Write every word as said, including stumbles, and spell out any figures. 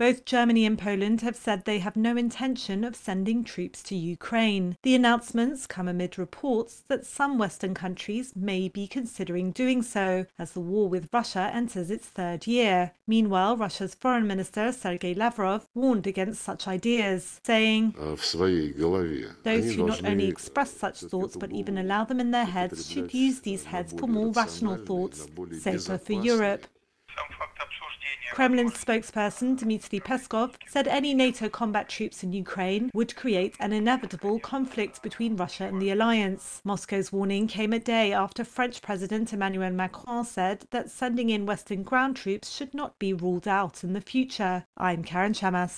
Both Germany and Poland have said they have no intention of sending troops to Ukraine. The announcements come amid reports that some Western countries may be considering doing so as the war with Russia enters its third year. Meanwhile, Russia's Foreign Minister Sergei Lavrov warned against such ideas, saying, "Those who not only express such thoughts but even allow them in their heads should use these heads for more rational thoughts, safer for Europe." Kremlin spokesperson Dmitry Peskov said any NATO combat troops in Ukraine would create an inevitable conflict between Russia and the alliance. Moscow's warning came a day after French President Emmanuel Macron said that sending in Western ground troops should not be ruled out in the future. I'm Karen Chamas.